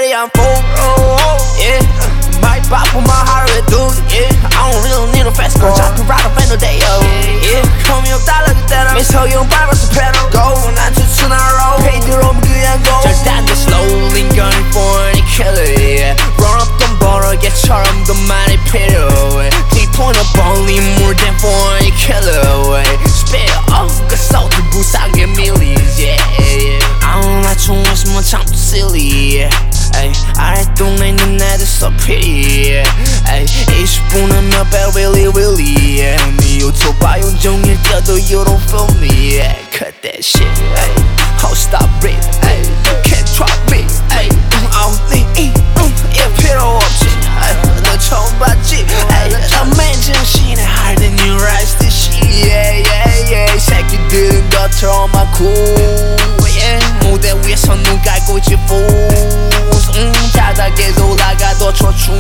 ready, I'm full. Yeah, might pop with my heart with dude. Yeah, I don't really need no fast car. 잡고 ride up in the day, yo. Yeah, call me up 달라 그때는 미소 형 밟았어 pedal. Go, 난 투투나 roll. 페이드로 그냥 go. 절단도 slowly going for any killer. Yeah, run up 돈 벌어개처럼 더 많이 필요해. Deep on a only more than for any killer. Spit up 그 소리 부상의 millies. Yeah, I don't like to waste my time too silly. Ay, 아래 동네 있는 애들 so pretty. Ay, 20분은 몇 배 really really. 네 오토바이 온종일 뛰어도 you don't feel me. Cut that shit. Ay, hold stop breathe. Ay, you can't drop me. Ay, only yeah 필요 없지. 너 처음 봤지. Ay, 저 맨정신에 harder than you rise to shit. Yeah yeah yeah. 새끼들은 너처럼 많고. Yeah, 무대 위에서 눈 깔고 있지 fools. 바닥에서 올라가도 초충.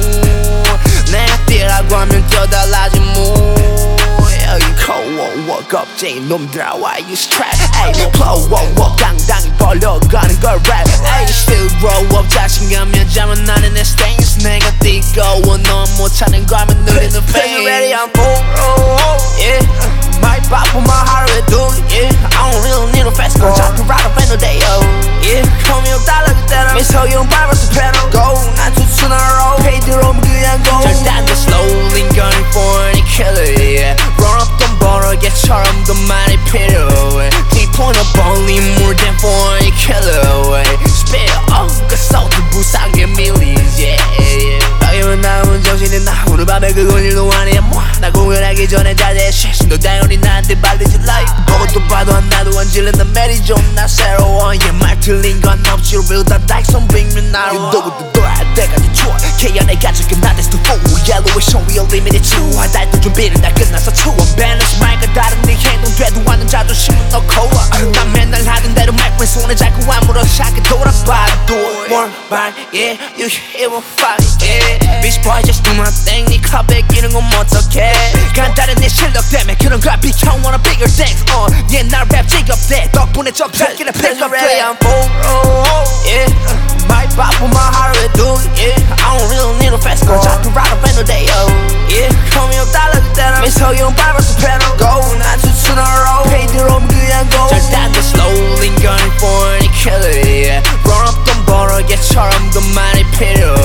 내가 뛰라고 하면 뛰어달라지 뭐. 여기 cold 겁쟁이 놈들아 why you strap. Ay, flow 당당히 벌려가는 걸 rap. Ay, still grow up 자신감이 잠은 나는 내 stance. 내가 뜨거워 넌 못하는 거면 누리는 fame. Ready I'm full. Yeah, might pop with my heart with dude. Yeah, I don't really need no fast car. 잡고 ride up in the day, yo. Yeah, call me up 달라 그때는 미소 형 밟았어 pedal. Go, 난 투투나 roll. 페이드로 그냥 go. 절단도 slowly going for any killer. Yeah, run up 돈 벌어개처럼 더 많이 필요해. Deep on a only more than for any killer. Spit up 그 소리 부상의 millies. Yeah, 여기만 남은 정신은 나 오늘 밤에 그건 일도 아니야. 나 공연하기 전에 자제해. 신도 당연히 나한테 발리지 like. 보고도 봐도 하나도 안 질린 난 매리 좀나 새로워. Yeah, 말 틀린 건 없지. Real 다 다이슨 빙면 나로. 누구도 돌아야 때까지 추워. K.O.내 가족은 나 that's the fool. Yellow이sh on we are limited to. 달도 준비는 다 끝나서 추워. Balance 말과 다른 네 행동 되도 않는 자존심은 너 코어. 난 맨날 하던 대로 마이크에 손에 잡고 아무렇지 않게 돌아봐. Do it one by yeah, you hear one fight. Yeah, bitch boy just do my thing. 네 컵에 끼는 건 어떡해. 간단한 내 실력 때문에 그런 걸 비켜 wanna bigger things. 옛날 랩 직업대 덕분에 적절기를 pick up ready I'm full. Yeah, might pop with my heart with dude. Yeah, I don't really need no fast car. 잡고 ride up in the day, yo. Yeah, call me up 달라 그때는 미소 형 밟았어 pedal. Go, 난 투투나 roll. 페이드로 그냥 go. 절단도 slowly going for any killer. Yeah, run up 돈 벌어개처럼 더 많이 필요해.